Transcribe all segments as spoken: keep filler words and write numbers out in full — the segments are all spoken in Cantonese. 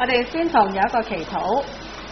我哋先同有一個祈禱。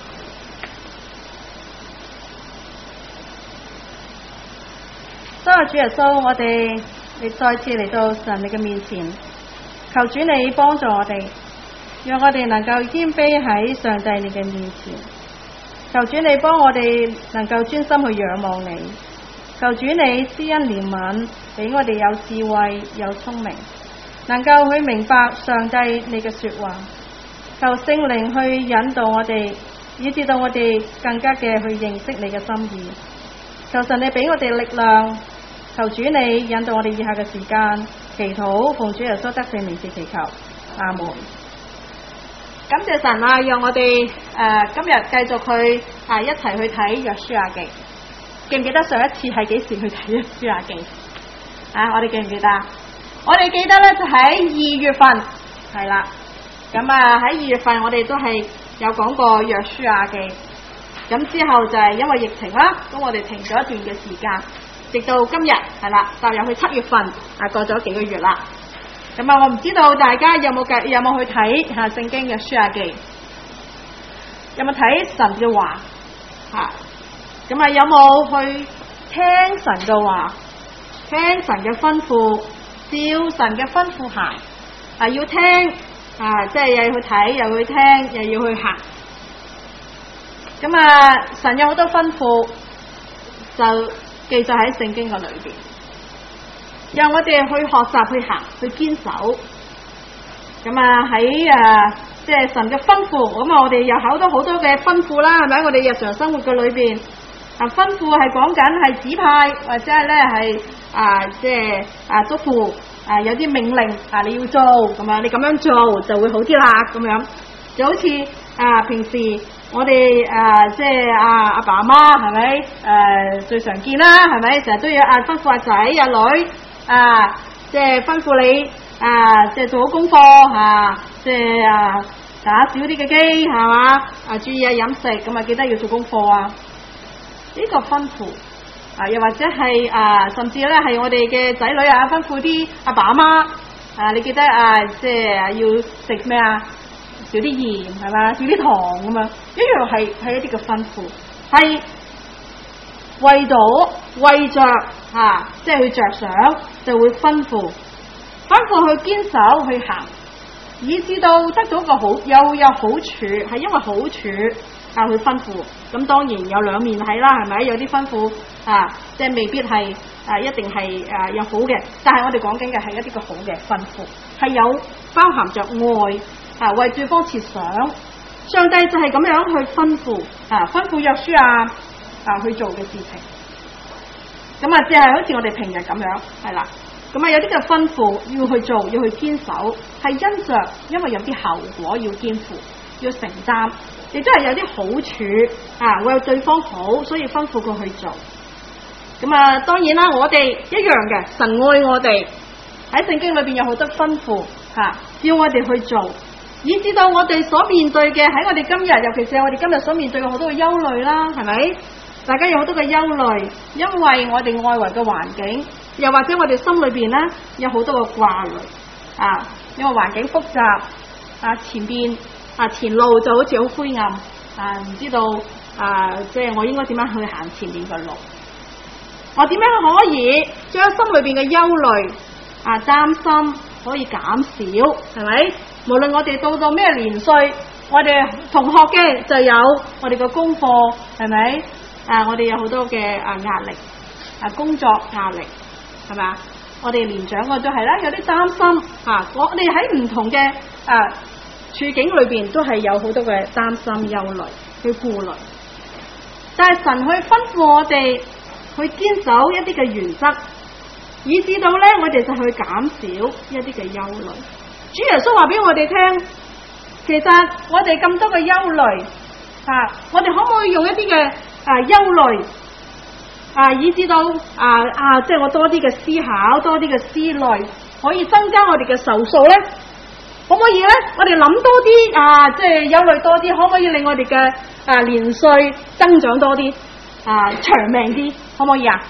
多謝主耶穌，我哋亦再次嚟到神你嘅面前，求主你幫助我哋，讓我哋能夠謙卑喺上帝你嘅面前。求主你幫我哋能夠專心去仰望你，求主你施恩憐憫，俾我哋有智慧有聰明，能夠去明白上帝你嘅說話。求聖靈去引導我哋，以致到我哋更加嘅去認識你嘅心意。求神你俾我哋力量，求主你引導我哋以下嘅時間祈禱，奉主耶穌得勝名字祈求，阿門。感謝神啊，讓我哋誒、呃、今日繼續去啊一齊去睇約書亞記。記唔記得上一次係幾時去睇約書亞記？啊，我哋記唔記得？我哋記得咧就喺二月份係啦。咁啊喺二月份我哋都係有講過約書亞記。咁之後就係因為疫情啦，咁我哋停咗一段嘅時間，直到今日係啦，踏入去七月份啊，過咗幾個月啦。咁啊，我唔知道大家有冇計有冇去睇吓聖經約書亞記，有冇睇神嘅話吓？咁啊，有冇去聽神嘅話，聽神嘅吩咐，照神嘅吩咐行啊？要聽啊，即係又要去睇，又要去聽，又要去行。咁啊，神有好多吩咐，就記載喺聖經嘅裏邊，讓我哋去學習、去行、去堅守。咁啊喺啊，即係神嘅吩咐，咁啊我哋有好多好多嘅吩咐啦，係咪？我哋日常生活嘅裏邊啊，吩咐係講緊係指派，或者係咧係啊，即係啊囑咐啊，有啲命令啊你要做，咁啊你咁樣做就會好啲啦，咁樣就好似啊平時。我哋誒、呃、即係阿阿爸阿媽係咪誒最常見啦，係咪成日都要啊吩咐阿仔阿女啊，即係吩咐你啊，即係做好功課啊，即係啊打少啲嘅機係嘛，啊注意下飲食，咁啊記得要做功課啊。呢、這個吩咐啊，又或者係啊，甚至咧係我哋嘅仔女啊，吩咐啲阿爸阿媽啊，你記得啊，即係要食咩啊？少啲鹽係嘛，少啲糖咁樣，一樣係係一啲嘅吩咐，係為咗為着啊，即係去着想，就會吩咐，吩咐去堅守去行，以至到得到個好又有好處，係因為好處啊去吩咐。咁當然有兩面睇啦，係咪？有啲吩咐啊，即係未必係啊一定係啊有好嘅，但係我哋講緊嘅係一啲嘅好嘅吩咐，係有包含着愛。啊，為對方設想，上帝就係咁樣去吩咐，啊，吩咐約書亞啊去做嘅事情。咁啊，即係好似我哋平日咁樣，係啦。咁啊，有啲嘅吩咐要去做，要去堅守，係因着因為有啲後果要肩負，要承擔，亦都係有啲好處啊，為對方好，所以吩咐佢去做。咁啊，當然啦，我哋一樣嘅，神愛我哋，喺聖經裏邊有好多吩咐，吓、啊，要我哋去做。以至到我哋所面對嘅，喺我哋今日，尤其是我哋今日所面對嘅好多嘅憂慮啦，係咪？大家有好多嘅憂慮，因為我哋外圍嘅環境，又或者我哋心裏邊咧有好多嘅掛慮啊，因為環境複雜啊，前邊啊前路就好似好灰暗啊，唔知道啊，即係我應該點樣去行前面嘅路？我點樣可以將心裏邊嘅憂慮啊擔心可以減少？係咪？無論我哋到到咩年歲，我哋同學嘅就有我哋嘅功課，係咪？啊，我哋有好多嘅啊壓力，啊工作壓力，係咪啊？我哋年長嘅都係啦，有啲擔心啊。我哋喺唔同嘅啊處境裏邊，都係有好多嘅擔心、憂慮、去顧慮。但係神去吩咐我哋去堅守一啲嘅原則，以至到咧我哋就去減少一啲嘅憂慮。主耶穌話俾我哋聽，其實我哋咁多嘅憂慮啊，我哋可唔可以用一啲嘅啊憂慮啊，以至到啊啊，即係我多啲嘅思考，多啲嘅思慮，可以增加我哋嘅壽數咧？可唔可以咧？我哋諗多啲啊，即係憂慮多啲，可唔可以令我哋嘅啊年歲增長多啲啊，長命啲？可唔可以啊？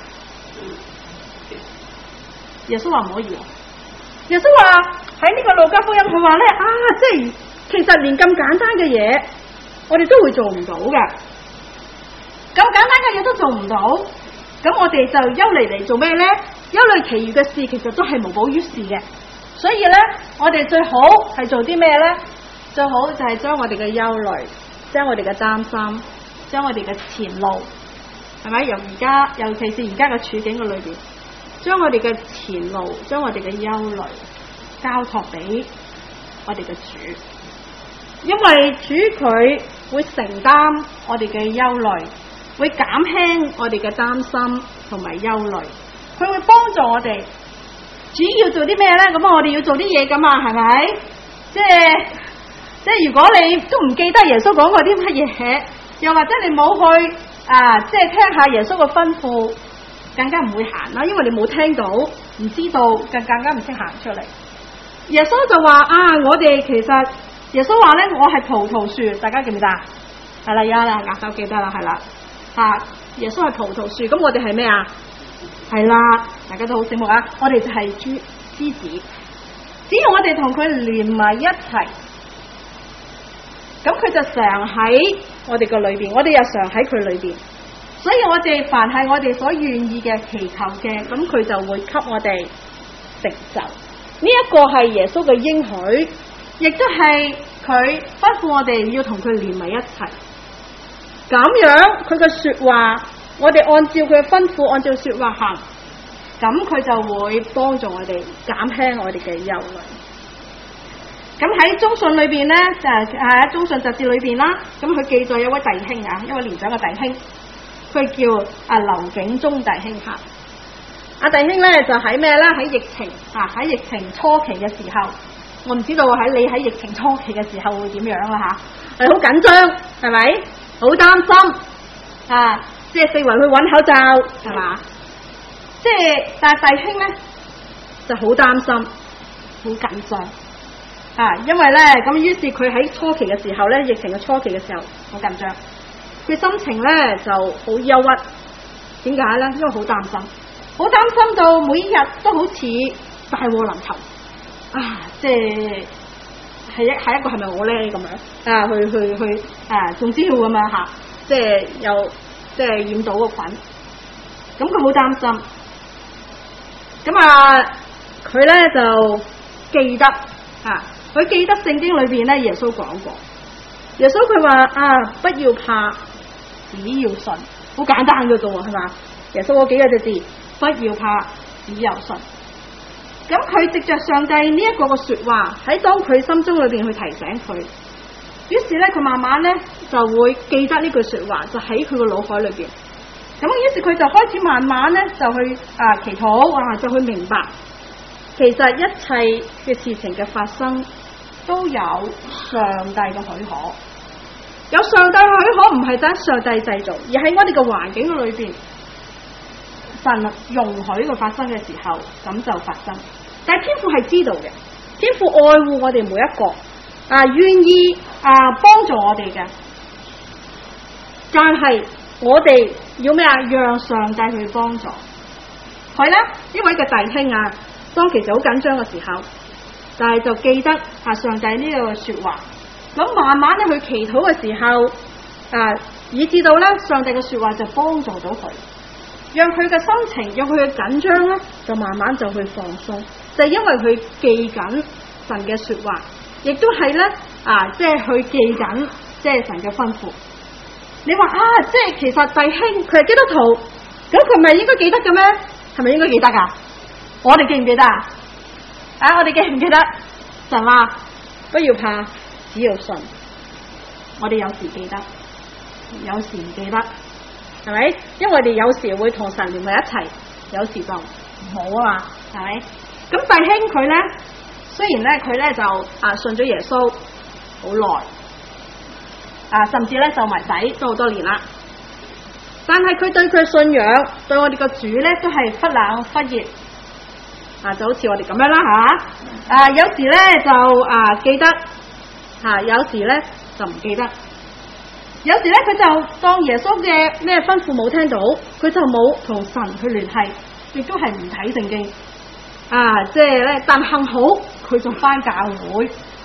耶穌話唔可以。耶穌話喺呢個路加福音，佢話咧啊，即係其實連咁簡單嘅嘢，我哋都會做唔到嘅。咁簡單嘅嘢都做唔到，咁我哋就憂慮嚟做咩呢？憂慮其餘嘅事，其實都係無補於事嘅。所以呢，我哋最好係做啲咩呢？最好就係將我哋嘅憂慮，將我哋嘅擔心，將我哋嘅前路，係咪？由而家，尤其是而家嘅處境嘅裏邊，將我哋嘅前路，將我哋嘅憂慮交託俾我哋嘅主，因為主佢會承擔我哋嘅憂慮，會減輕我哋嘅擔心同埋憂慮，佢會幫助我哋。主要做啲咩呢？咁我哋要做啲嘢噶嘛，係咪？即係即係如果你都唔記得耶穌講過啲乜嘢，又或者你冇去啊，即係聽下耶穌嘅吩咐，更加唔會行啦，因為你冇聽到，唔知道，更更加唔識行出嚟。耶穌就話啊，我哋其實耶穌話呢，我係葡萄樹，大家記唔記得？係啦，有啦，亞手記得啦，係啦，啊，耶穌係葡萄樹，咁我哋係咩啊？係啦，大家都好醒目啊！我哋就係枝枝子，只要我哋同佢連埋一齊，咁佢就常喺我哋個裏邊，我哋又常喺佢裏邊。所以我哋凡係我哋所願意嘅祈求嘅，咁佢就會給我哋成就。呢一個係耶穌嘅應許，亦都係佢吩咐我哋要同佢連埋一齊。咁樣佢嘅說話，我哋按照佢嘅吩咐，按照說話行，咁佢就會幫助我哋減輕我哋嘅憂慮。咁喺中信裏邊呢，就係喺中信雜誌裏邊啦。咁佢記載有位弟兄啊，一位年長嘅弟兄，佢叫阿劉景忠弟兄吓。阿弟兄呢，就喺咩呢？喺疫情啊，喺疫情初期嘅時候，我唔知道喺你喺疫情初期嘅時候會點樣啦吓，係好緊張，係咪？好擔心啊！即係四圍去揾口罩，係嘛？即係但係弟兄咧就好擔心，好緊張啊！因為咧咁，於是佢喺初期嘅時候咧，疫情嘅初期嘅時候好緊張，佢心情咧就好憂鬱。點解咧？因為好擔心，好擔心到每一日都好似大禍臨頭啊！即係係一係一個係咪我咧咁樣啊？去去去啊！中招咁樣吓，即係又即係染到個菌，咁佢好擔心。咁啊，佢咧就記得啊，佢記得聖經裏邊咧，耶穌講過，耶穌佢話啊，不要怕，只要信，好簡單嘅啫喎，係嘛？耶穌嗰幾個隻字，不要怕，只有信。咁佢藉着上帝呢一個嘅說話，喺當佢心中裏邊去提醒佢，於是咧佢慢慢咧就會記得呢句說話，就喺佢個腦海裏邊。咁於是佢就開始慢慢咧就去啊祈禱啊，就去明白，其實一切嘅事情嘅發生都有上帝嘅許可，有上帝嘅許可，唔係得上帝製造，而喺我哋嘅環境裏邊，神容許佢發生嘅時候，咁就發生。但係天父係知道嘅，天父愛護我哋每一個啊，願意啊幫助我哋嘅，但係我哋要咩啊？讓上帝去幫助佢咧。呢位嘅弟兄啊，當其實好緊張嘅時候，但係就記得啊上帝呢個說話，咁慢慢咧去祈禱嘅時候啊，以至到咧上帝嘅說話就幫助到佢，讓佢嘅心情，讓佢嘅緊張咧，就慢慢就去放鬆，就係因為佢記緊神嘅說話，亦都係咧啊，即係去記緊即係神嘅吩咐。你話啊，即係其實弟兄佢係基督徒，咁佢咪應該記得嘅咩？係咪應該記得噶？我哋記唔記得啊？啊，我哋記唔記得？神話不要怕，只要信。我哋有時記得，有時唔記得，係咪？因為我哋有時會同神連埋一齊，有時就唔好啊嘛，係咪？咁弟兄佢咧，雖然咧佢咧就啊信咗耶穌好耐。啊，甚至咧就埋仔都好多年啦，但係佢對佢信仰，對我哋個主咧都係忽冷忽熱，啊就好似我哋咁樣啦，係嘛？啊有時咧就啊記得，啊有時咧就唔記得，有時咧佢就當耶穌嘅咩吩咐冇聽到，佢就冇同神去聯繫，亦都係唔睇聖經，啊即係咧，但幸好佢仲返教會。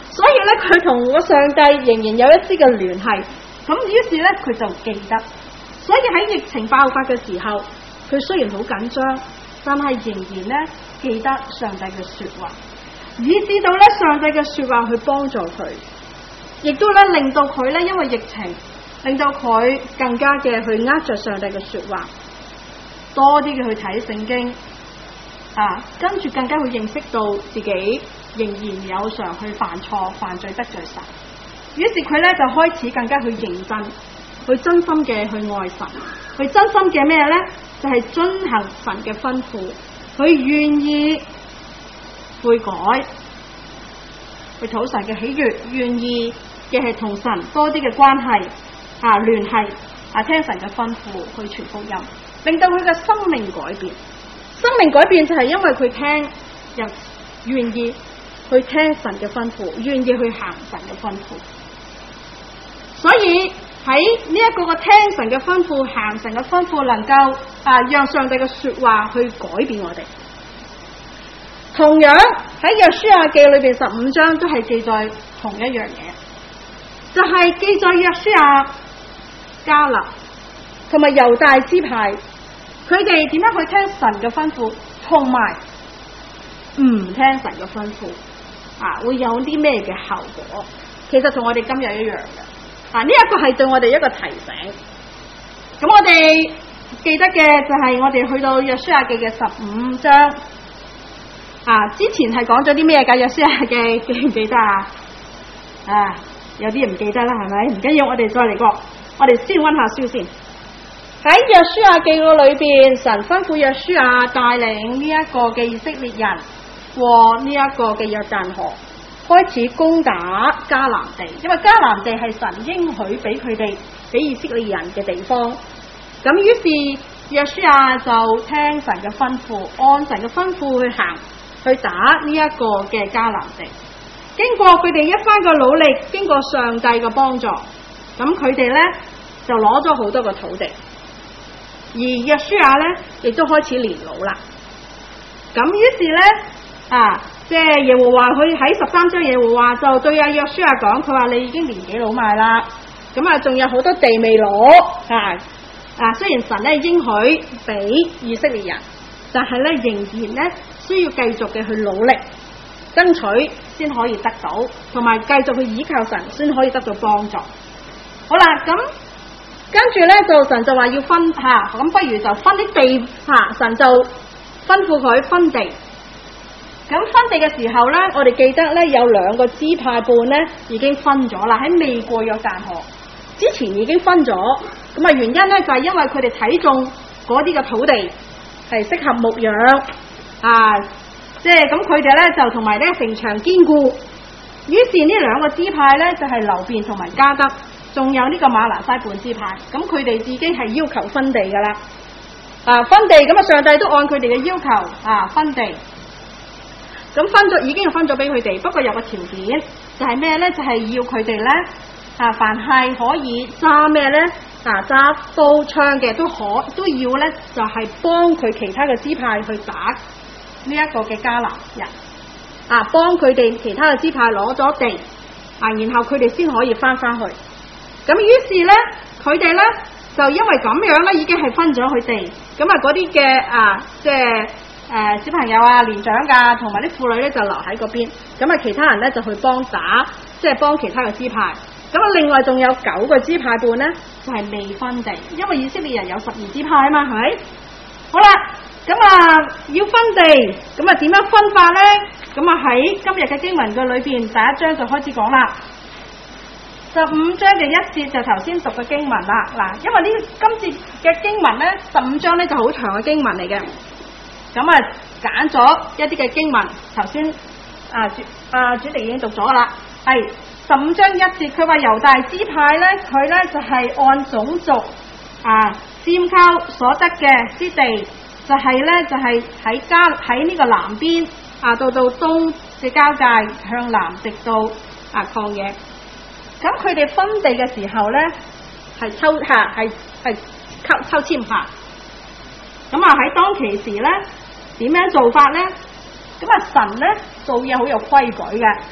所以咧佢同個上帝仍然有一絲嘅聯繫。咁於是咧佢就記得，所以喺疫情爆發嘅時候，佢雖然好緊張，但係仍然咧記得上帝嘅說話，以至到咧上帝嘅說話去幫助佢，亦都咧令到佢咧因為疫情，令到佢更加嘅去握着上帝嘅說話，多啲嘅去睇聖經啊，跟住更加去認識到自己仍然有常去犯錯、犯罪得罪神。於是佢咧就開始更加去認真，去真心嘅去愛神，去真心嘅咩咧？就係、是、遵行神嘅吩咐，佢願意悔改，去討神嘅喜悅，願意嘅係同神多啲嘅關係啊聯繫啊，聽神嘅吩咐去傳福音，令到佢嘅生命改變。生命改變就係因為佢聽又願意去聽神嘅吩咐，願意去行神嘅吩咐。所以喺呢一個嘅聽神嘅吩咐、行神嘅吩咐，能夠啊讓上帝嘅說話去改變我哋。同樣喺約書亞記裏邊十五章都係記載同一樣嘢，就係、是、記載約書亞、迦勒同埋猶大支派，佢哋點樣去聽神嘅吩咐，同埋唔聽神嘅吩咐啊，會有啲咩嘅後果？其實同我哋今日一樣嘅。啊！呢、這、一個係對我哋一個提醒。咁我哋記得嘅就係我哋去到約書亞記嘅十五章。啊，之前係講咗啲咩㗎？約書亞記記唔記得啊？啊，有啲唔記得啦，係咪？唔緊要，我哋再嚟過。我哋先溫下書先。喺約書亞記個裏邊，神吩咐約書亞帶領呢一個嘅以色列人過呢一個嘅約旦河，開始攻打迦南地，因為迦南地係神應許俾佢哋俾以色列人嘅地方。咁於是約書亞就聽神嘅吩咐，按神嘅吩咐去行，去打呢一個嘅迦南地。經過佢哋一番嘅努力，經過上帝嘅幫助，咁佢哋呢就攞咗好多個土地。而約書亞呢亦都開始年老啦。咁於是呢。啊，即係耶和華佢喺十三章，耶和華就對阿約書亞講，佢話你已經年紀老邁啦，咁啊仲有好多地未攞啊啊！雖然神咧應許俾以色列人，但係咧仍然咧需要繼續嘅去努力爭取，先可以得到，同埋繼續去依靠神，先可以得到幫助。好啦，咁跟住咧就神就話要分吓，咁、啊、不如就分啲地吓、啊，神就吩咐佢分地。咁分地嘅時候呢，我哋記得呢有兩個支派半呢已經分咗啦，喺未過約旦河之前已經分咗。咁啊原因呢，就係因為佢哋睇中嗰啲嘅土地係適合牧養啊，即係咁佢哋呢就同埋呢城牆堅固。於是呢兩個支派呢，就係流便同埋迦得，仲有呢個瑪拿西半支派。咁佢哋自己係要求分地噶啦，啊分地咁啊上帝都按佢哋嘅要求啊分地。咁分咗已經分咗俾佢哋，不過有個條件，就係咩呢？就係、是、要佢哋呢，啊，凡係可以揸咩呢？啊，揸刀槍嘅都可都要呢，就係、是、幫佢其他嘅支派去打呢一個嘅迦南人，啊，幫佢哋其他嘅支派攞咗地，啊，然後佢哋先可以翻翻去。咁於是呢，佢哋呢，就因為咁樣呢，已經係分咗佢哋，咁啊嗰啲嘅啊，即係。誒、呃，小朋友啊，年長噶，同埋啲婦女咧就留喺嗰邊，咁啊，其他人咧就去幫打，即係幫其他嘅支派。咁啊，另外仲有九個支派半咧，就係、是、未分地，因為以色列人有十二支派啊嘛，係咪？好啦，咁啊要分地，咁啊點樣分法咧？咁啊喺今日嘅經文嘅裏邊，第一章就開始講啦。十五章嘅一節就頭先讀嘅經文啦，嗱，因為呢今節嘅經文咧，十五章咧就好長嘅經文嚟嘅。咁啊，揀咗一啲嘅經文，頭先啊主啊主席已經讀咗啦，係十五章一節，佢話猶大支派咧，佢咧就係、是、按種族啊佔溝所得嘅之地，就係、是、咧就係喺加喺呢個南邊啊，到到東嘅交界向南直到啊曠野。咁佢哋分地嘅時候咧，係抽下係係抽抽籤下。咁啊喺當其時咧。點樣做法呢？咁啊神呢做嘢好有規矩嘅，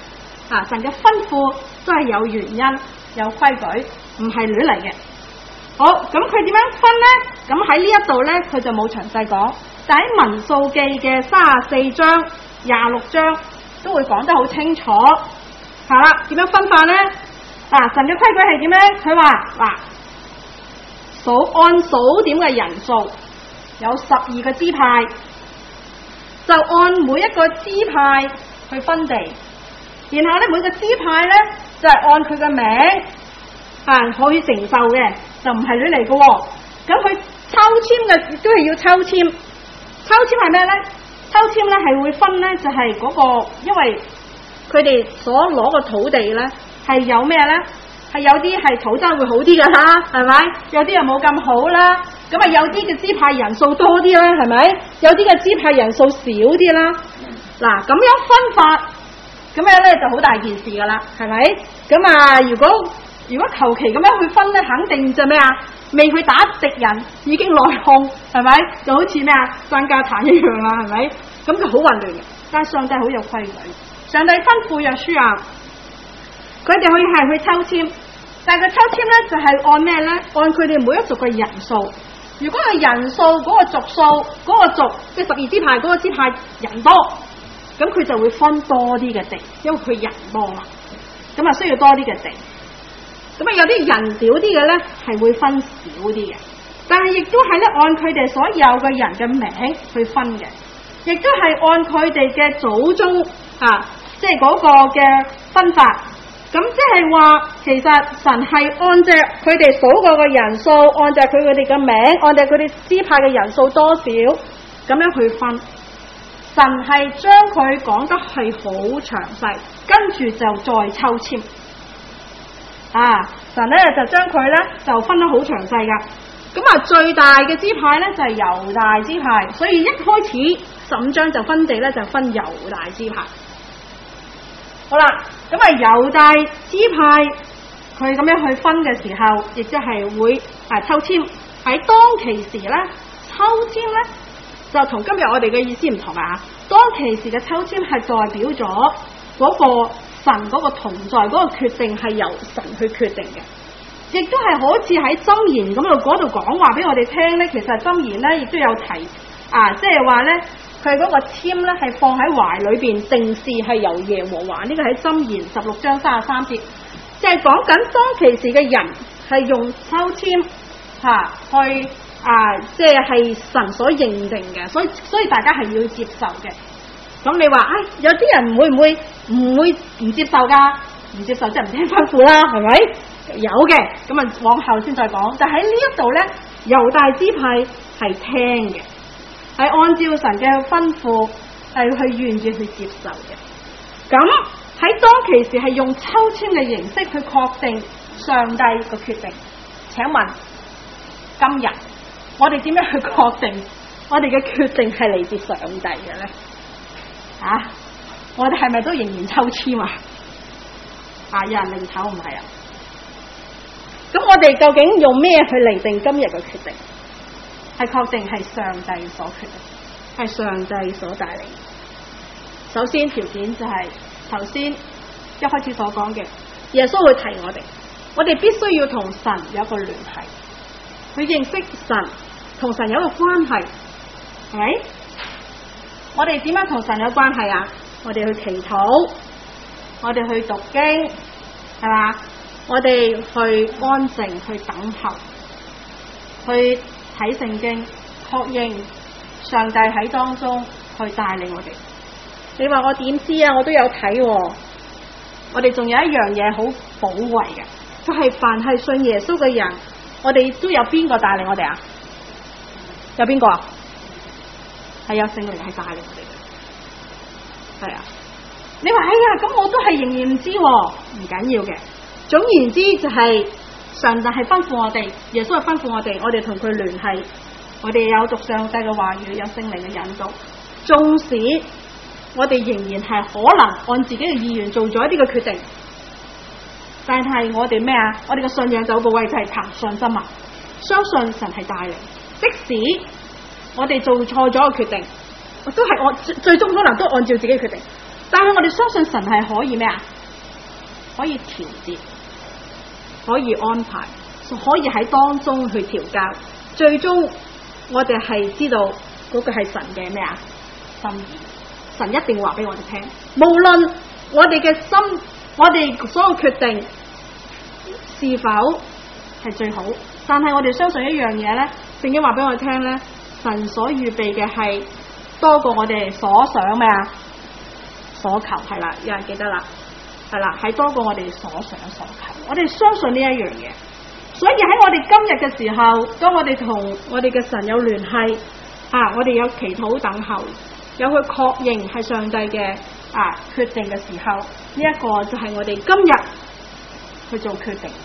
啊，神嘅吩咐都係有原因、有規矩，唔係亂嚟嘅。好，咁佢點樣分呢？咁喺呢一度呢，佢就冇詳細講，但喺民數記嘅三十四章、廿六章都會講得好清楚。係啦，點樣分法呢？啊，神嘅規矩係點樣？佢話嗱，數按數點嘅人數有十二個支派，就按每一個支派去分地，然後咧每個支派咧就係、是、按佢嘅名啊可以承受嘅，就唔係亂嚟嘅。咁佢抽籤嘅亦都係要抽籤，抽籤係咩咧？抽籤咧係會分咧，就係、是、嗰、那個，因為佢哋所攞個土地咧係有咩咧？係有啲係土質會好啲噶啦，係咪？有啲又冇咁好啦。咁啊有啲嘅支派人數多啲啦，係咪？有啲嘅支派人數少啲啦。嗱，咁樣分法，咁樣咧就好大件事噶啦，係咪？咁啊，如果如果求其咁樣去分咧，肯定就咩啊？未去打敵人，已經內訌，係咪？就好似咩啊爭家產一樣啦，係咪？咁就好混亂嘅。但係上帝好有規矩，上帝吩咐約書亞，佢哋可以係去抽籤，但係佢抽籤咧就係按咩咧？按佢哋每一族嘅人數。如果係人數嗰、那個族數嗰、那個族，即係十二支派嗰個支派人多，咁佢就會分多啲嘅地，因為佢人多嘛，咁啊需要多啲嘅地。咁啊有啲人少啲嘅咧係會分少啲嘅，但係亦都係咧按佢哋所有嘅人嘅名去分嘅，亦都係按佢哋嘅祖宗啊，即係嗰個嘅分法。咁即係話，其實神係按照佢哋數過嘅人數，按照佢佢哋嘅名，按照佢哋支派嘅人數多少，咁樣去分。神係將佢講得係好詳細，跟住就再抽籤。啊，神咧就將佢咧就分得好詳細噶。咁啊，最大嘅支派咧就係猶大支派，所以一開始十五章就分地咧就分猶大支派。好啦，咁啊猶大支派佢咁樣去分嘅時候，亦都係會啊抽籤。喺當其時咧，抽籤咧就同今日我哋嘅意思唔同啊！當其時嘅抽籤係代表咗嗰個神嗰個同在，嗰、嗰個決定係由神去決定嘅，亦都係好似喺箴言咁度嗰度講話俾我哋聽咧。其實箴言咧亦都有提啊，即係話咧。佢嗰個籤咧係放喺懷裏邊，定事係由耶和華。呢個喺箴言十六章三十三節，即係講緊當其時嘅人係用抽籤吓、啊、去啊，即係係神所認定嘅，所以所以大家係要接受嘅。咁你話唉、哎，有啲人會唔會唔會唔接受噶？唔接受即係唔聽吩咐啦，係咪？有嘅，咁啊往後先再講。但喺呢一度咧，猶大支派係聽嘅。係按照神嘅吩咐，係去願意去接受嘅。咁喺當其時係用抽籤嘅形式去確定上帝個決定。請問今日我哋點樣去確定我哋嘅決定係嚟自上帝嘅咧？啊，我哋係咪都仍然抽籤啊？啊，有人另抽唔係啊？咁我哋究竟用咩去嚟定今日嘅決定？係確定係上帝所決定，係上帝所帶領。首先條件就係頭先一開始所講嘅，耶穌會提我哋，我哋必須要同神有一個聯繫，去認識神，同神有一個關係，係咪？我哋點樣同神有關係啊？我哋去祈禱，我哋去讀經，係嘛？我哋去安靜去等候，去睇聖經，確認上帝喺當中去帶領我哋。你話我點知啊？我都有睇喎。我哋仲有一樣嘢好寶貴嘅，就係凡係信耶穌嘅人，我哋都有邊個帶領我哋啊？有邊個啊？係有聖靈係帶領我哋嘅。係啊，你話哎呀，咁我都係仍然唔知喎，唔緊要嘅。總言之就係、是。上帝係吩咐我哋，耶穌係吩咐我哋，我哋同佢聯繫，我哋有讀上帝嘅話語，有聖靈嘅引導。縱使我哋仍然係可能按自己嘅意願做咗一啲嘅決定，但係我哋咩啊？我哋嘅信仰走步位就係憑信心啊！相信神係帶領，即使我哋做錯咗個決定，都係我最終可能都按照自己嘅決定，但係我哋相信神係可以咩啊？ 可以調節，可以安排，可以喺當中去調教，最終我哋係知道嗰個係神嘅咩啊心意。神一定話俾我哋聽，無論我哋嘅心，我哋所有決定是否係最好，但係我哋相信一樣嘢咧，聖經話俾我哋聽咧，神所預備嘅係多過我哋所想咩啊所求，係啦，有人記得啦，係啦，係多過我哋所想所求，我哋相信呢一樣嘢，所以喺我哋今日嘅時候，當我哋同我哋嘅神有聯繫啊，我哋有祈禱等候，有去確認係上帝嘅啊決定嘅時候，呢、這、一個就係我哋今日去做決定。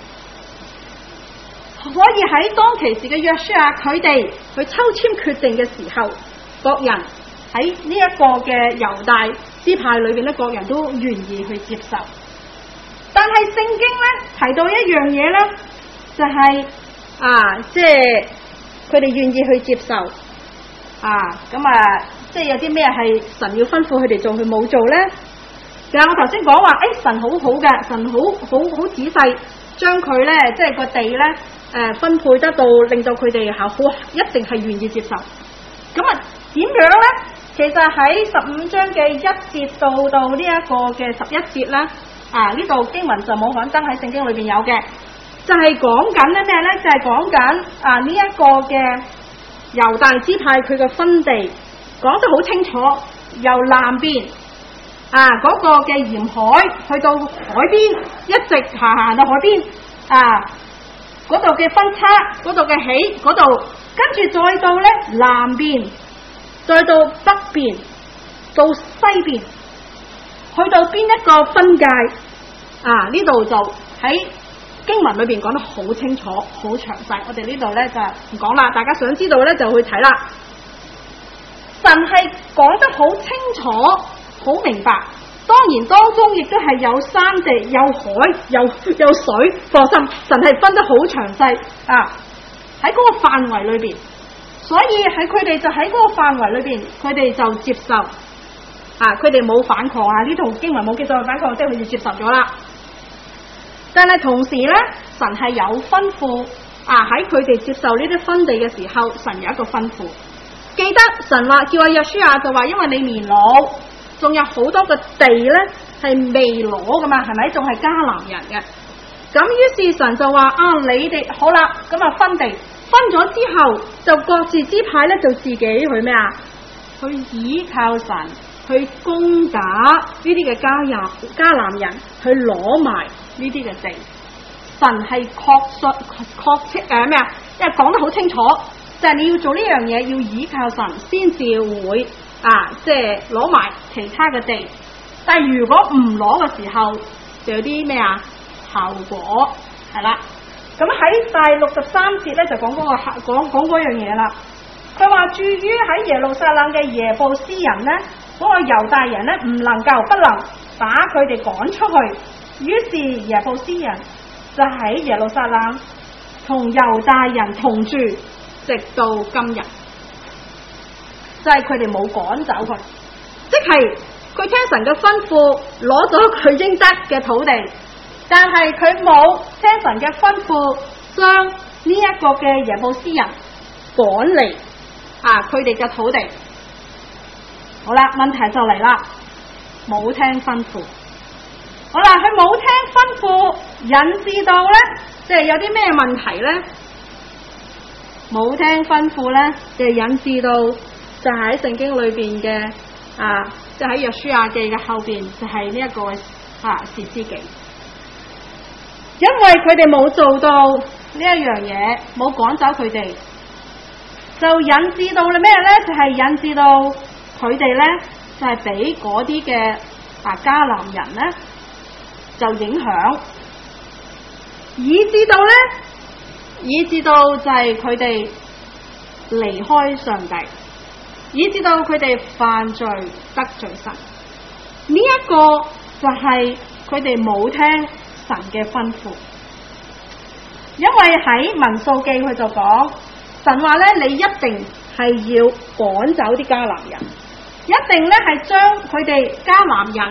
所以喺當其時嘅約書亞，佢哋去抽籤決定嘅時候，各人喺呢一個嘅猶大支派裏邊咧，各人都願意去接受。但係聖經咧提到一樣嘢咧，就係、是、啊，即係佢哋願意去接受啊，咁啊，即係有啲咩係神要吩咐佢哋做，佢冇做咧？就係我頭先講話，誒、哎，神好好嘅，神好好好仔細將佢咧，即係個地咧。誒、呃，分配得到，令到佢哋係好，一定係願意接受。咁啊，點樣咧？其實喺十五章嘅一節到到呢一個嘅十一節咧，啊呢度經文就冇刊登喺聖經裏邊有嘅，就係講緊咧咩咧？就係講緊啊呢一個嘅猶大支派佢嘅分地，講得好清楚，由南邊啊嗰、那個嘅沿海去到海邊，一直行行到海邊啊。嗰度嘅分叉，嗰度嘅起，嗰度跟住再到咧南邊，再到北邊，到西邊，去到邊一個分界啊？呢度就喺經文裏邊講得好清楚、好詳細。我哋呢度咧就唔講啦，大家想知道咧就去睇啦。神係講得好清楚、好明白。當然當中亦都係有山地、有海、有有水，放心，神係分得好詳細啊！喺嗰個範圍裏邊，所以喺佢哋就喺嗰個範圍裏邊，佢哋就接受啊！佢哋冇反抗啊！呢套經文冇記載反抗，即係佢哋接受咗啦。但係同時咧，神係有吩咐啊！喺佢哋接受呢啲分地嘅時候，神有一個吩咐。記得神話叫阿約書亞就話，因為你年老。仲有好多個地咧係未攞噶嘛，係咪？仲係迦南人嘅。咁於是神就話啊，你哋好啦，咁啊分地分咗之後，就各自支派咧就自己去咩啊？去倚靠神，去攻打呢啲嘅迦南迦南人，去攞埋呢啲嘅地。神係確實確清誒咩啊？因為講得好清楚，就係、是、你要做呢樣嘢，要倚靠神先至會。啊，即係攞埋其他嘅地，但係如果唔攞嘅時候，就有啲咩啊後果係啦。咁喺第六十三節咧就講嗰、那個講講嗰樣嘢啦。佢話住於喺耶路撒冷嘅耶布斯人咧，嗰、那個猶大人咧唔能夠不能把佢哋趕出去，於是耶布斯人就喺耶路撒冷同猶大人同住，直到今日。就係佢哋冇趕走佢，即係佢聽神嘅吩咐，攞咗佢應得嘅土地，但係佢冇聽神嘅吩咐，將呢一個嘅耶布斯人趕離啊佢哋嘅土地。好啦，問題就嚟啦，冇聽吩咐。好啦，佢冇聽吩咐，引致到咧，即係有啲咩問題咧？冇聽吩咐咧，就引致到。就喺聖經裏邊嘅啊，就喺約書亞記嘅後邊，就係呢一個啊士師記，因為佢哋冇做到呢一樣嘢，冇趕走佢哋，就引致到咧咩咧？就係、是、引致到佢哋咧，就係俾嗰啲嘅啊迦南人咧，就影響，以致到咧，以致到就係佢哋離開上帝。以至到佢哋犯罪得罪神，呢、這、一個就係佢哋冇聽神嘅吩咐。因為喺民數記佢就講，神話咧，你一定係要趕走啲迦南人，一定咧係將佢哋迦南人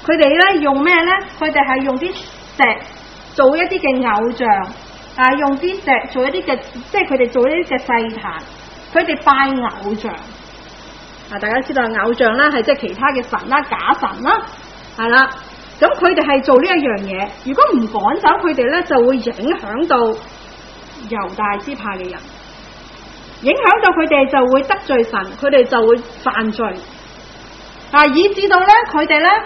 佢哋咧用咩咧？佢哋係用啲石做一啲嘅偶像，啊，用啲石做一啲嘅，即係佢哋做一啲嘅祭壇，佢哋拜偶像。啊，大家知道偶像啦，係即係其他嘅神啦、假神啦，係啦。咁佢哋係做呢一樣嘢，如果唔趕走佢哋咧，就會影響到猶大支派嘅人，影響到佢哋就會得罪神，佢哋就會犯罪，啊，以至到咧佢哋咧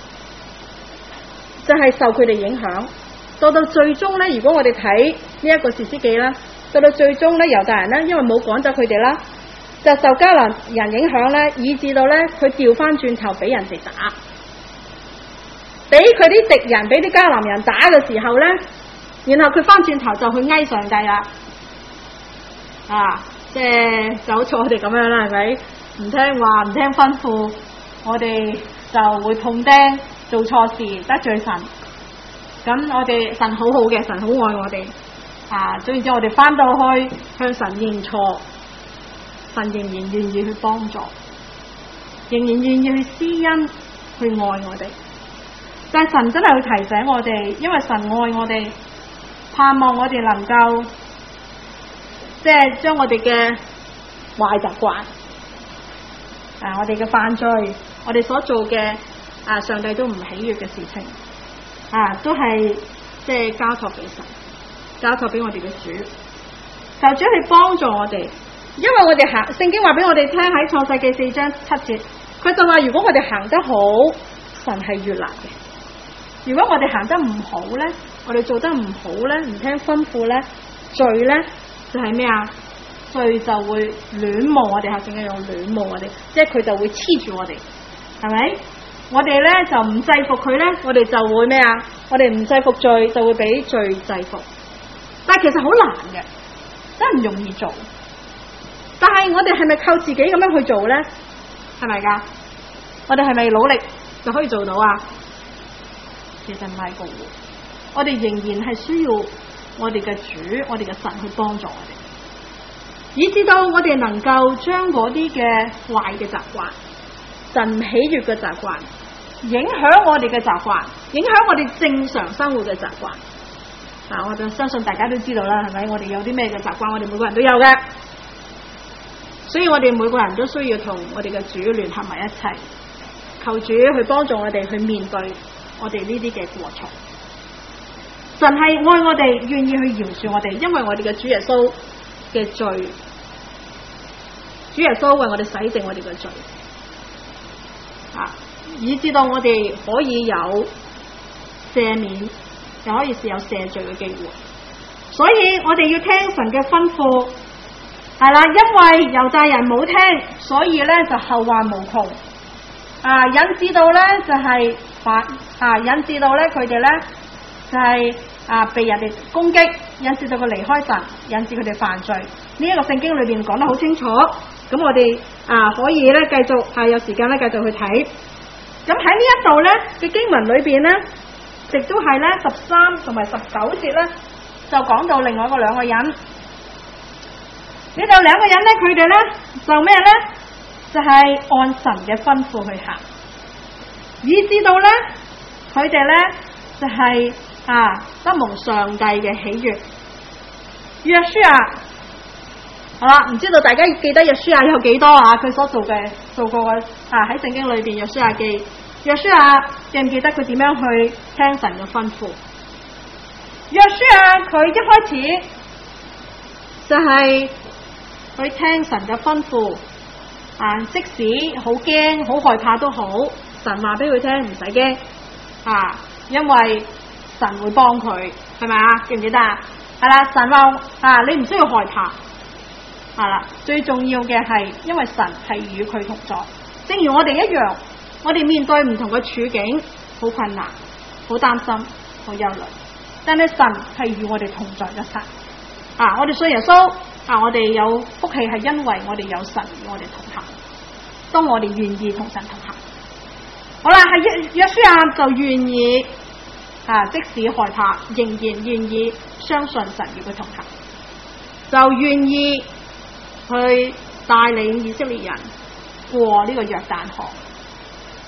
就係受佢哋影響，到到最終咧，如果我哋睇呢一個士師記啦，到到最終咧猶大人咧，因為冇趕走佢哋啦，就受迦南人影響咧，以至到咧佢調翻轉頭俾人哋打。俾佢啲敵人，俾啲迦南人打嘅時候咧，然後佢翻轉頭就去哀上帝啦，啊，即係就好似我哋咁樣啦，係咪？唔聽話，唔聽吩咐，我哋就會碰釘，做錯事，得罪神。咁我哋神好好嘅，神好愛我哋，啊，總之我哋翻到去向神認錯，神仍然願意去幫助，仍然願意去施恩，去愛我哋。但係神真係要提醒我哋，因為神愛我哋，盼望我哋能夠即係將我哋嘅壞習慣，啊，我哋嘅犯罪，我哋所做嘅啊，上帝都唔喜悅嘅事情，啊，都係即係交託俾神，交託俾我哋嘅主，求主去幫助我哋，因為我哋行聖經話俾我哋聽喺創世記四章七節，佢就話如果我哋行得好，神係悅納嘅。如果我哋行得唔好咧，我哋做得唔好咧，唔聽吩咐咧，罪咧就係咩啊？罪就會戀慕我哋，下聖經用戀慕我哋，即係佢就會黐住我哋，係咪？我哋咧就唔制服佢咧，我哋就會咩啊？我哋唔制服罪，就會俾罪制服。但係其實好難嘅，真係唔容易做。但係我哋係咪靠自己咁樣去做咧？係咪噶？我哋係咪努力就可以做到啊？其實唔係嘅，我哋仍然係需要我哋嘅主，我哋嘅神去幫助我哋，以至到我哋能夠將嗰啲嘅壞嘅習慣、神唔喜悅嘅習慣，影響我哋嘅習慣，影響我哋正常生活嘅習慣。啊，我就相信大家都知道啦，係咪？我哋有啲咩嘅習慣，我哋每個人都有嘅，所以我哋每個人都需要同我哋嘅主聯合埋一齊，求主去幫助我哋去面對我哋呢啲嘅過錯。神係愛我哋，願意去饒恕我哋，因為我哋嘅主耶穌嘅罪，主耶穌為我哋洗淨我哋嘅罪，啊，以至到我哋可以有赦免，又可以是有赦罪嘅機會。所以我哋要聽神嘅吩咐，係啦，因為猶大人冇聽，所以咧就後患無窮，啊，引致到咧就係反啊，引致到咧佢哋咧就係、是、啊被人哋攻擊，引致到佢離開神，引致佢哋犯罪。呢、這、一個聖經裏邊講得好清楚，咁我哋啊可以咧繼續係、啊、有時間咧繼續去睇。咁喺呢一度咧嘅經文裏邊咧，亦都係咧十三同埋十九節咧就講到另外嗰兩個人。呢度兩個人咧，佢哋咧就咩咧？就係、是、按神嘅吩咐去行，以至到咧佢哋咧就係、是、啊得蒙上帝嘅喜悅。約書亞，好啦，唔知道大家記得約書亞有幾多啊？佢所做嘅做過嘅啊喺聖經裏邊，約書亞記，約書亞記唔記得佢點樣去聽神嘅吩咐？約書亞佢一開始就係、是。去聽神嘅吩咐，啊，即使好驚、好害怕都好，神話俾佢聽唔使驚，啊，因為神會幫佢，係咪啊？記唔記得啊？係啦，神話啊，你唔需要害怕，係啦，最重要嘅係因為神係與佢同在，正如我哋一樣，我哋面對唔同嘅處境，好困難、好擔心、好憂慮，但係神係與我哋同在嘅神，啊，我哋信耶穌。啊！我哋有福氣係因為我哋有神與我哋同行，當我哋願意同神同行，好啦，係約約書亞就願意啊，即使害怕，仍然願意相信神與佢同行，就願意去帶領以色列人過呢個約旦河。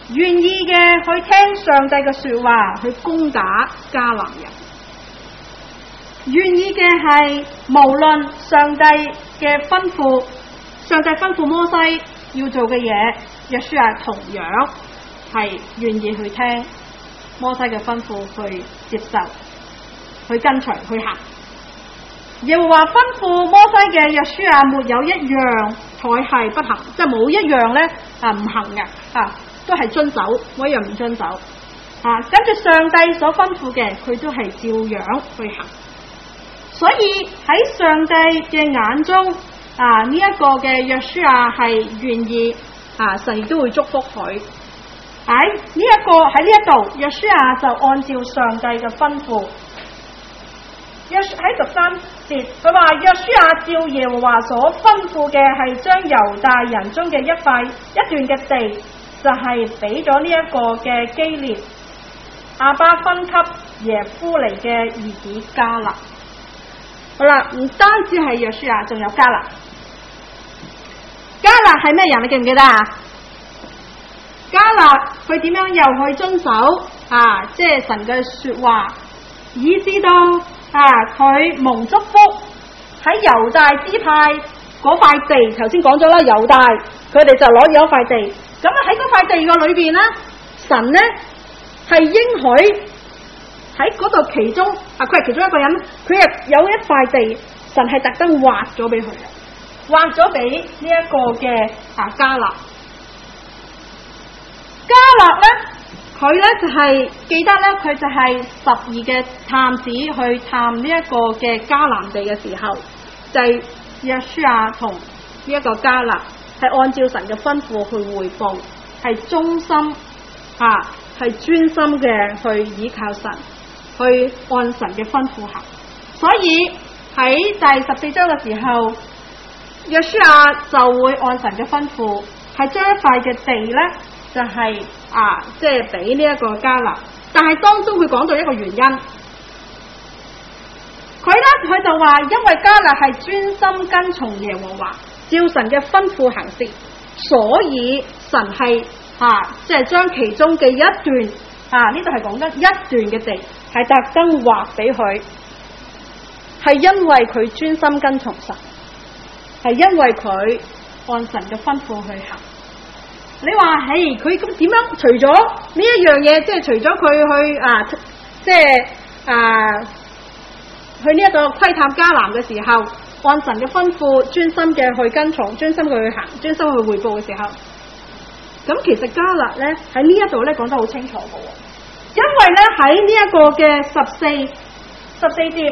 願意嘅去聽上帝嘅說話，去攻打迦南人。願意嘅係無論上帝嘅吩咐，上帝吩咐摩西要做嘅嘢，約書亞同樣係願意去聽摩西嘅吩咐，去接受，去跟隨，去行。耶和華吩咐摩西嘅，約書亞沒有一樣佢係不行，即係冇一樣咧啊唔行嘅啊，都係遵守，冇一樣唔遵守啊。跟住上帝所吩咐嘅，佢都係照樣去行。所以喺上帝嘅眼中啊，呢、這、一個嘅約書亞係願意啊，神亦都會祝福佢。喺呢一個喺呢一度，約書亞就按照上帝嘅吩咐。約喺十三節，佢話約書亞照耶和華所吩咐嘅，係將猶大人中嘅一塊一段嘅地，就係俾咗呢一個嘅基列亞巴分給耶夫尼嘅兒子迦勒。好啦，唔單止係約書亞，仲有迦勒。迦勒係咩人？你記唔記得啊？迦勒佢點樣又去遵守啊？即係神嘅說話，以至到啊佢蒙祝福喺猶大支派嗰塊地。頭先講咗啦，猶大佢哋就攞咗一塊地。咁啊喺嗰塊地個裏邊咧，神咧係應許。喺嗰度其中啊，佢係其中一個人，佢係有一塊地，神係特登劃咗俾佢嘅，劃咗俾呢一個嘅啊迦勒。迦勒咧，佢咧就係、是、記得咧，佢就係十二嘅探子去探呢一個嘅迦南地嘅時候，就係約書亞同呢一個迦勒係按照神嘅吩咐去匯報，係忠心啊，係專心嘅去依靠神。去按神嘅吩咐行，所以喺第十四章嘅時候，約書亞就會按神嘅吩咐，係將一塊嘅地咧，就係、是、啊，即係俾呢一個迦勒。但係當中佢講到一個原因，佢咧佢就話，因為迦勒係專心跟從耶和華，照神嘅吩咐行事，所以神係啊，即係將其中嘅一段啊，呢度係講緊一段嘅地。係特登劃俾佢，係因為佢專心跟從神，係因為佢按神嘅吩咐去行。你話，嘿，佢咁點樣？除咗呢一樣嘢，即係除咗佢去啊，即係啊，去呢一個窺探迦南嘅時候，按神嘅吩咐，專心嘅去跟從，專心嘅去行，專心去匯報嘅時候，咁其實迦勒咧喺呢一度咧講得好清楚嘅。因為咧喺呢一個嘅十四十四節，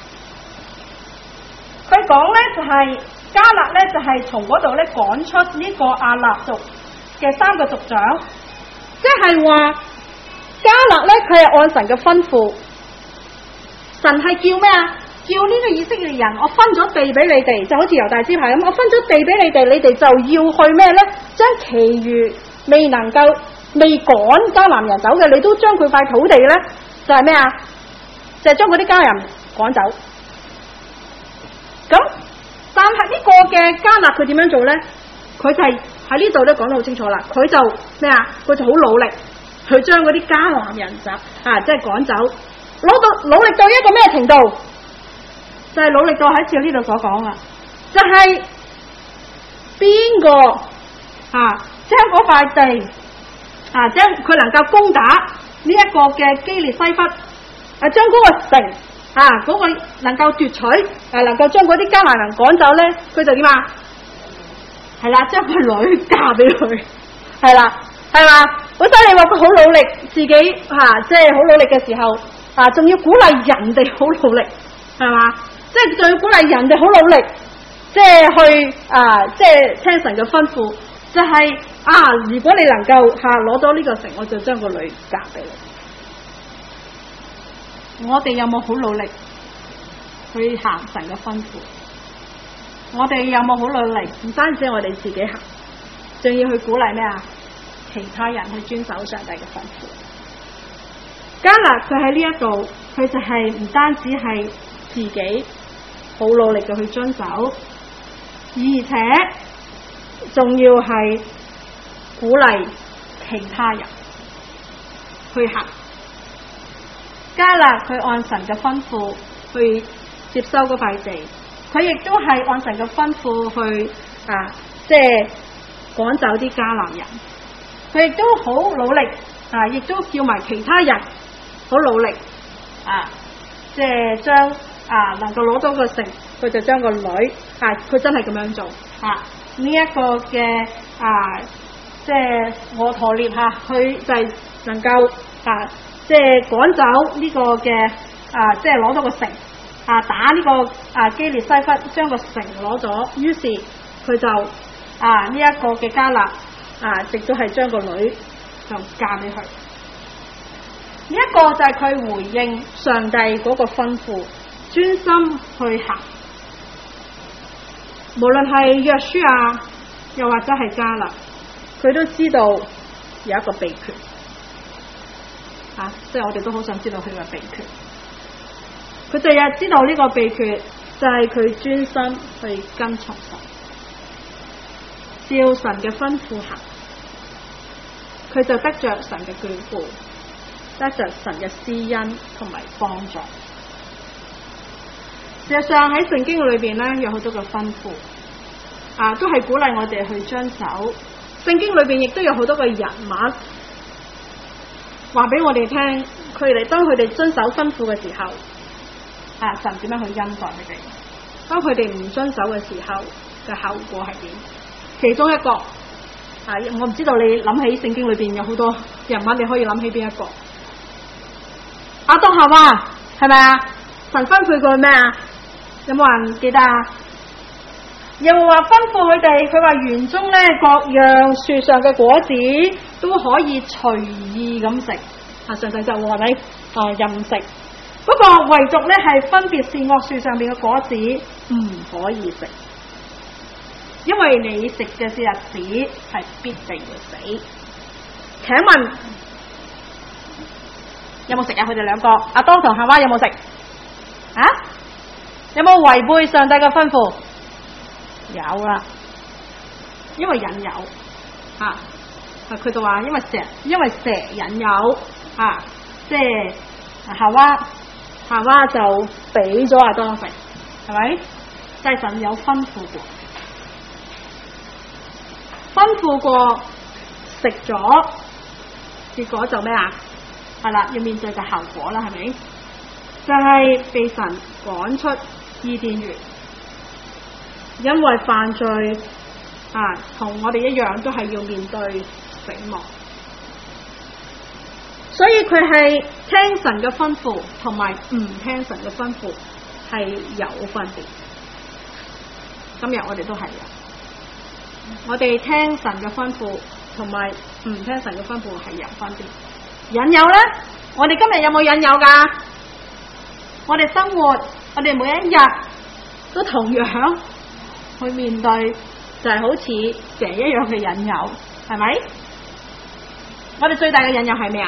佢講咧就係迦勒咧就係從嗰度咧趕出呢個亞納族嘅三個族長，即係話迦勒咧佢係按神嘅吩咐，神係叫咩啊？叫呢個以色列人，我分咗地俾你哋，就好似猶大支派咁，我分咗地俾你哋，你哋就要去咩咧？將其餘未能夠。未趕迦南人走嘅，你都將佢塊土地咧，就係咩啊？就係將嗰啲迦人趕走。咁，但係呢個嘅迦勒佢點樣做咧？佢就係喺呢度咧講得好清楚啦。佢就咩啊？佢就好努力去將嗰啲迦南人走啊，即係趕走，攞到努力到一個咩程度？就係、是、努力到喺似呢度所講啊，就係邊個啊將嗰塊地。啊！將佢能夠攻打呢一個嘅基列西弗，啊，將嗰個城啊，嗰、那個能夠奪取，誒、啊，能夠將嗰啲迦南人趕走咧，佢就點啊？係啦，將個女嫁俾佢，係啦，係嘛？好犀利喎！佢好努力，自己吓，即係好努力嘅時候，啊，仲要鼓勵人哋好努力，係嘛？即係仲要鼓勵人哋好努力，即係去啊，即係聽神嘅吩咐。就係、是、啊！如果你能夠吓攞到呢個城，我就將個女嫁俾你。我哋有冇好努力去行神嘅吩咐？我哋有冇好努力？唔單止我哋自己行，仲要去鼓勵咩啊？其他人去遵守上帝嘅吩咐。迦勒佢喺呢一度，佢就係唔單止係自己好努力嘅去遵守，而且仲要係鼓勵其他人去行。迦勒佢按神嘅吩咐去接收嗰塊地，佢亦都係按神嘅吩咐去啊，即係趕走啲迦南人。佢亦都好努力啊，亦都叫埋其他人好努力啊，即係將啊能夠攞到個城，佢就將個女啊，佢真係咁樣做啊。呢、這、一個嘅啊，即係俄陀聶吓，佢就係能夠啊。即係趕走呢個嘅啊，即係攞到個城啊，打呢、這個啊基列西弗，將個城攞咗。於是佢就啊呢一、這個嘅迦勒啊，亦都係將個女就嫁俾佢。呢、這、一個就係佢回應上帝嗰個吩咐，專心去行。無論係約書亞，又或者係迦勒，佢都知道有一個秘訣。啊！即係我哋都好想知道佢嘅秘訣。佢第日知道呢個秘訣，就係佢專心去跟從神，照神嘅吩咐行，佢就得着神嘅眷顧，得着神嘅施恩同埋幫助。事實上喺聖經裏邊咧，有好多嘅吩咐，啊，都係鼓勵我哋去遵守。聖經裏邊亦都有好多嘅人物。話俾我哋聽，佢哋當佢哋遵守吩咐嘅時候，啊，神點樣去恩待佢哋？當佢哋唔遵守嘅時候嘅後果係點？其中一個啊，我唔知道你諗起聖經裏邊有好多人物，你可以諗起邊一個？亞當夏娃係咪啊？神吩咐佢咩啊？有冇人記得啊？又話吩咐佢哋，佢話園中咧各樣樹上嘅果子都可以隨意咁食，啊，上帝就話你啊任食，不過唯獨咧係分別善惡樹上邊嘅果子唔可以食，因為你食嘅日子係必定要死。請問有冇食啊？佢哋兩個亞當同夏娃有冇食啊？有冇違背上帝嘅吩咐？有啦，因為引誘啊，佢就話因為蛇，因為蛇引誘啊，即係夏娃，夏娃就俾咗亞當食，係咪？即係神有吩咐過，吩咐過食咗，結果就咩啊？係啦，要面對嘅後果啦，係咪？就係、是、被神趕出伊甸園。因為犯罪啊，同我哋一樣，都係要面對死亡。所以佢係聽神嘅吩咐，同埋唔聽神嘅吩咐係有分別。今日我哋都係啊，我哋聽神嘅吩咐，同埋唔聽神嘅吩咐係有分別。引誘呢？我哋今日有冇引誘噶？我哋生活，我哋每一日都同樣去面對，就係好似蛇一樣嘅引誘，係咪？我哋最大嘅引誘係咩啊？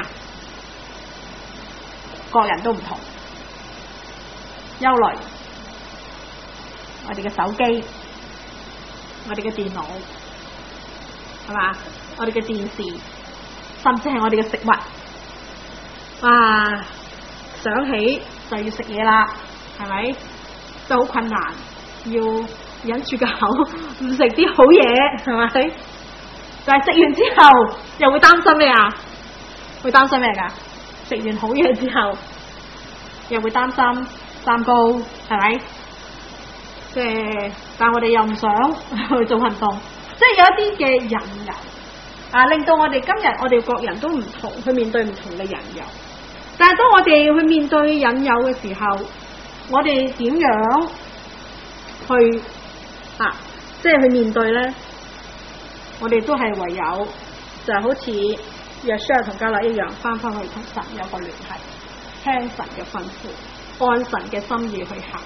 各人都唔同，憂慮，我哋嘅手機，我哋嘅電腦，係嘛？我哋嘅電視，甚至係我哋嘅食物。哇！想起就要食嘢啦，係咪？都好困難，要忍住個口唔食啲好嘢，係咪？但係食完之後又會擔心咩啊？會擔心咩噶？食完好嘢之後又會擔心三高，係咪？即係，但我哋又唔想去做運動，即係有一啲嘅引誘啊，令到我哋今日我哋各人都唔同去面對唔同嘅引誘。但係當我哋去面對引誘嘅時候，我哋點樣去啊？即係去面對呢？我哋都係唯有就好似約書亞同迦勒一樣，翻返去同神有個聯繫，聽神嘅吩咐，按神嘅心意去行。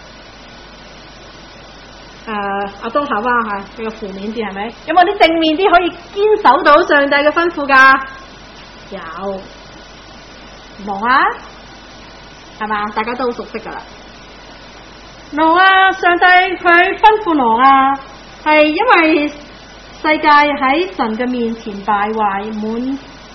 誒、呃，亞當夏娃吓，比較負面啲係咪？有冇啲正面啲可以堅守到上帝嘅吩咐噶？有，挪亞，係嘛？大家都好熟悉噶啦。挪亞，上帝佢吩咐挪亞，係因為世界喺神嘅面前敗壞，滿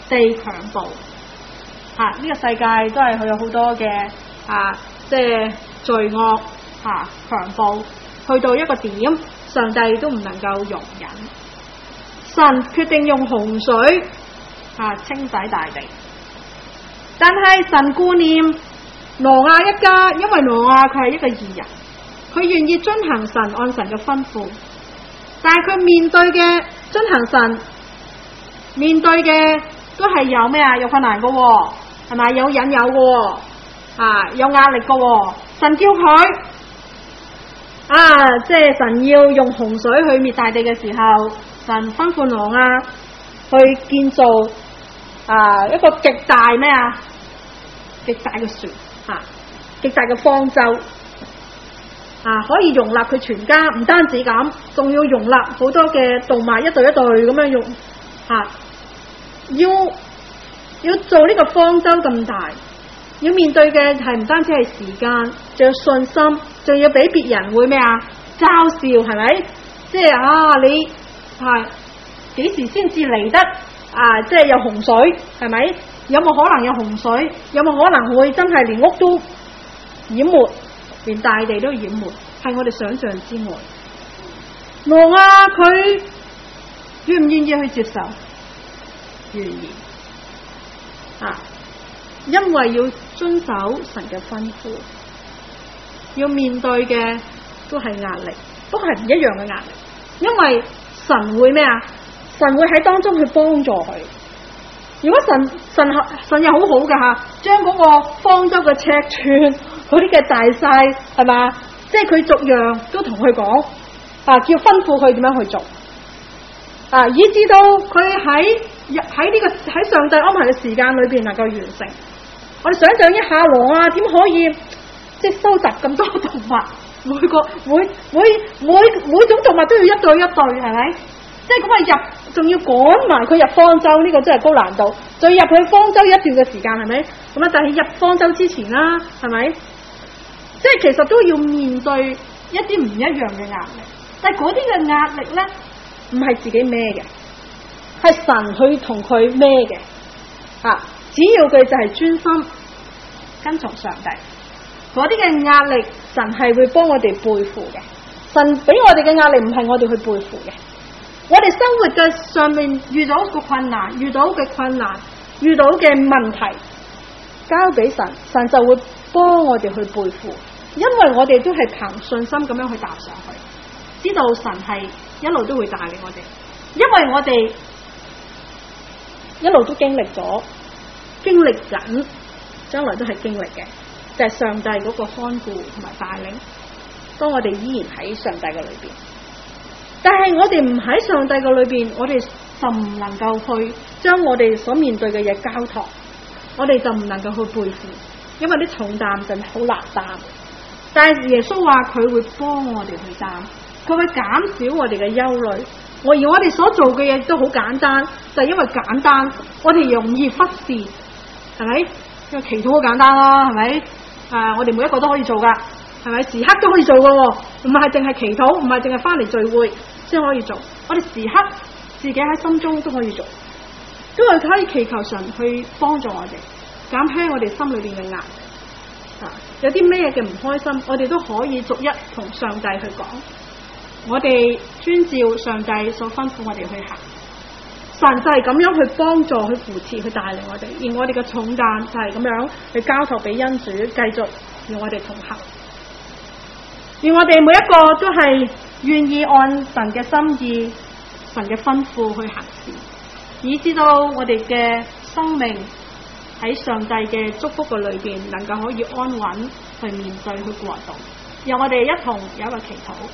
地強暴。嚇、啊！呢、這個世界都係佢有好多嘅啊，即係罪惡嚇、強暴，去到一個點，上帝都唔能夠容忍。神決定用洪水啊清洗大地，但係神顧念挪亞一家，因為挪亞佢係一個義人，佢願意遵行神按神嘅吩咐，但係佢面對嘅遵行神，面對嘅都係有咩啊？有困難嘅喎，係咪？有引誘嘅喎，啊，有壓力嘅喎。神叫佢啊，即係神要用洪水去滅大地嘅時候，神吩咐挪亞去建造啊一個極大咩啊？極大嘅船啊，極大嘅方舟啊，可以容納佢全家。唔單止咁，仲要容納好多嘅動物，一隊一隊咁樣用啊，要要做呢個方舟咁大，要面對嘅係唔單止係時間，仲有信心，仲要俾別人會咩啊？嘲笑，係咪？即係啊，你係幾時先至嚟得啊？即係有洪水，係咪？有冇可能有洪水？有冇可能會真係連屋都淹沒，連大地都淹沒？係我哋想象之外。挪亞佢願唔願意去接受？願意啊！因為要遵守神嘅吩咐，要面對嘅都係壓力，都係唔一樣嘅壓力。因為神會咩啊？神會喺當中去幫助佢。如果神神神又好好嘅吓，將嗰個方舟嘅尺寸、嗰啲嘅大細係嘛，即係佢逐樣都同佢講啊，叫吩咐佢點樣去做啊，以至到佢喺喺呢個喺上帝安排嘅時間裏邊能夠完成。我哋想象一下，挪亞點可以即係收集咁多動物？每個每每每每種動物都要一對一對，係咪？即係咁啊入，仲要趕埋佢入方舟，呢、這個真係高難度。再入去方舟一段嘅時間，係咪？咁啊，但係入方舟之前啦，係咪？即係其實都要面對一啲唔一樣嘅壓力，但係嗰啲嘅壓力咧，唔係自己孭嘅，係神去同佢孭嘅。啊，只要佢就係專心跟從上帝，嗰啲嘅壓力，神係會幫我哋背負嘅。神俾我哋嘅壓力唔係我哋去背負嘅。我哋生活嘅上面遇到個困難，遇到嘅困難，遇到嘅問題，交俾神，神就會幫我哋去背負，因為我哋都係憑信心咁樣去踏上去，知道神係一路都會帶領我哋，因為我哋一路都經歷咗，經歷緊，將來都係經歷嘅，就係上帝嗰個看顧同埋帶領，當我哋依然喺上帝嘅裏邊。但係我哋唔喺上帝嘅裏邊，我哋就唔能夠去將我哋所面對嘅嘢交託，我哋就唔能夠去背負，因為啲重擔真係好難擔。但係耶穌話佢會幫我哋去擔，佢會減少我哋嘅憂慮。我而我哋所做嘅嘢都好簡單，就係因為簡單，我哋容易忽視，係咪？因為祈禱好簡單啦，係咪？啊，我哋每一個都可以做噶，係咪？時刻都可以做噶，唔係淨係祈禱，唔係淨係翻嚟聚會先可以做，我哋時刻自己喺心中都可以做，因為可以祈求神去幫助我哋，減輕我哋心裏邊嘅壓力。啊，有啲咩嘅唔開心，我哋都可以逐一同上帝去講，我哋遵照上帝所吩咐我哋去行。神就係咁樣去幫助、去扶持、去帶領我哋，而我哋嘅重擔就係咁樣去交託俾恩主，繼續與我哋同行。而我哋每一個都係願意按神嘅心意、神嘅吩咐去行事，以至到我哋嘅生命喺上帝嘅祝福嘅裏邊，能夠可以安穩去面對、去過渡。讓我哋一同有一個祈禱。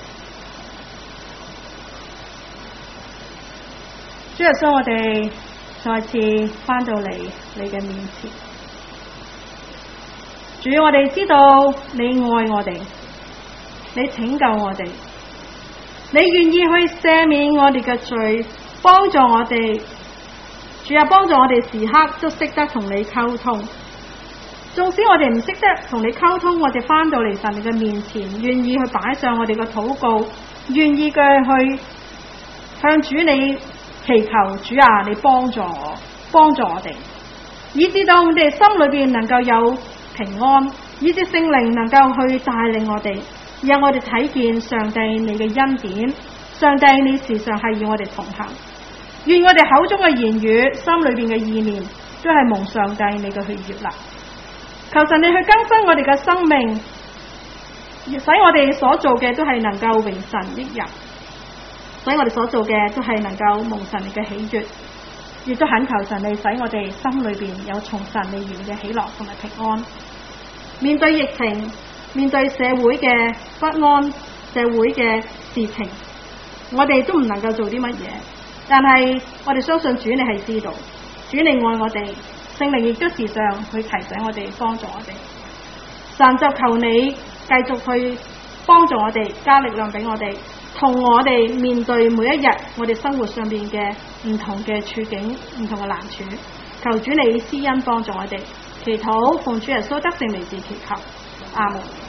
主耶穌，我哋再次翻到嚟你嘅面前。主，我哋知道你愛我哋。你拯救我哋，你願意去赦免我哋嘅罪，幫助我哋。主啊，幫助我哋時刻都識得同你溝通。縱使我哋唔識得同你溝通，我哋翻到嚟神你嘅面前，願意去擺上我哋嘅禱告，願意嘅去向主你祈求。主啊，你幫助我， 幫助我哋，以至到我哋心裏邊能夠有平安，以至聖靈能夠去帶領我哋，讓我哋睇見上帝你嘅恩典，上帝你時常係與我哋同行。願我哋口中嘅言語，心裏邊嘅意念，都係蒙上帝你嘅去悅納。求神你去更新我哋嘅生命，使我哋所做嘅都係能夠榮神益人，使我哋所做嘅都係能夠蒙神你嘅喜悅，亦都懇求神你使我哋心裏邊有從神你而嚟嘅喜樂同埋平安。面對疫情，面對社會嘅不安，社會嘅事情，我哋都唔能夠做啲乜嘢，但係我哋相信主你係知道，主你愛我哋，聖靈亦都時常去提醒我哋，幫助我哋。神就求你繼續去幫助我哋，加力量俾我哋，同我哋面對每一日我哋生活上面嘅唔同嘅處境，唔同嘅難處。求主你施恩幫助我哋，祈禱奉主耶穌得勝名字祈求，阿門。